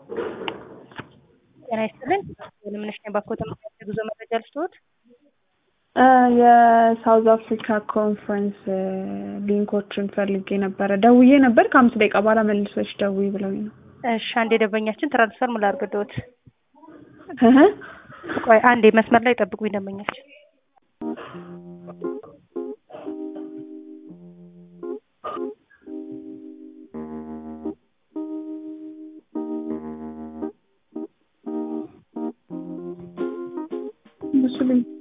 ጤና ይስጥልን። ምንሽ ነው ባኮተ ጉዞ መረጃ ልስጥዎት? የሳውዝ አፍሪካ ኮንፈረንስ ሊንኮችን ፈልጌ ነበር። ደውዬ ነበር ከ5 ደቂቃ በኋላ መልሰሽ ደውይ ብለውኝ ነው። እሺ አንዴ ደንበኛችን ትራንስፈር ሙሉ አድርገውት። ቆይ አንዴ መስመር ላይ ጠብቁኝ ደንበኛችን። ሙስሊም